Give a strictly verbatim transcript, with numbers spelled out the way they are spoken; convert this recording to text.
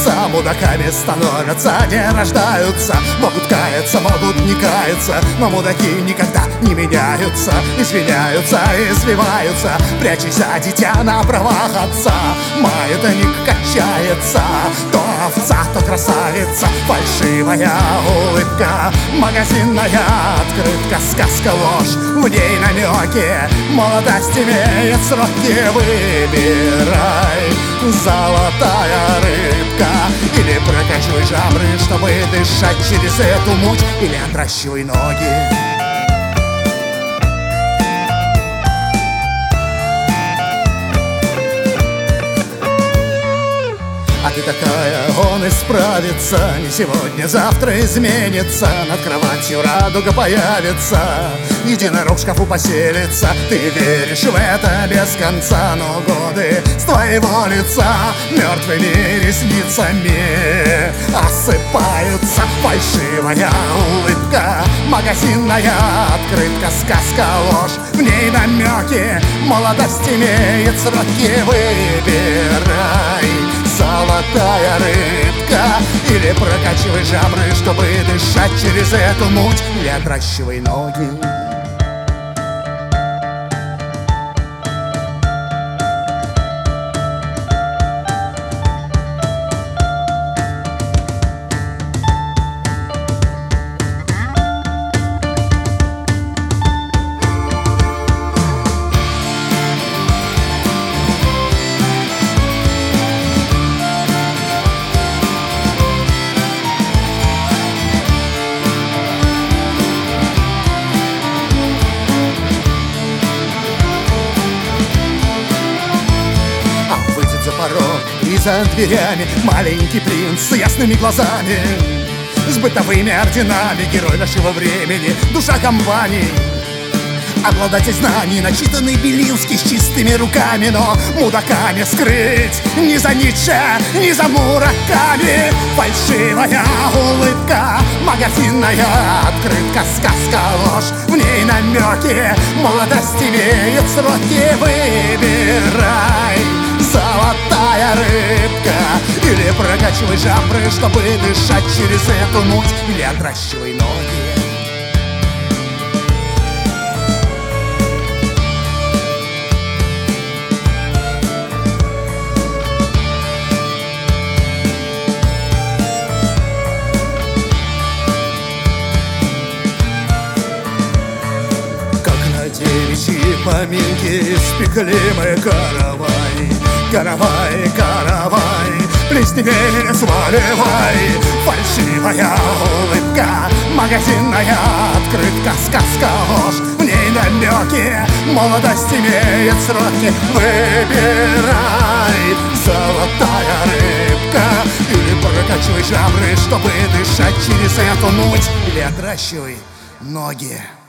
становятся, мудаками становятся, не рождаются. Могут каяться, могут не каяться, но мудаки никогда не меняются. Извиняются, извиваются, прячься, дитя, на правах отца. Маятник качается, то овца, то красавица. Фальшивая улыбка, магазинная открытка, сказка, ложь, в ней намеки. Молодость имеет сроки, выбирай. Золотая рыбка, или прокачивай жабры, чтобы дышать через эту муть, или отращивай ноги. А ты такая, он исправится, не сегодня, завтра изменится. Над кроватью радуга появится, единорог в шкафу поселится. Ты веришь в это без конца, но годы с твоего лица мертвыми ресницами осыпаются. Фальшивая улыбка, магазинная открытка, сказка, ложь, в ней намеки. Молодость имеет сроки, выбирай. Золотая рыбка, или прокачивай жабры, чтобы дышать через эту муть, или отращивай ноги. И за дверями маленький принц с ясными глазами, с бытовыми орденами, герой нашего времени, душа компании. Обладатель знаний, начитанный Белинский с чистыми руками, но мудаками скрыть ни за Ницше, ни за Мураками. Фальшивая улыбка, магазинная открытка, сказка, ложь, в ней намеки. Молодость имеет сроки, выбирай. Золотая рыбка, или прокачивай жабры, чтобы дышать через эту муть, или отращивай ноги. Как на девичьи поминки спекли мы каравай. Каравай, каравай, плесневее сваливай. Фальшивая улыбка, магазинная открытка, сказка, ложь, в ней намеки. Молодость имеет сроки, выбирай. Золотая рыбка, или прокачивай жабры, чтобы дышать через эту муть, или отращивай ноги.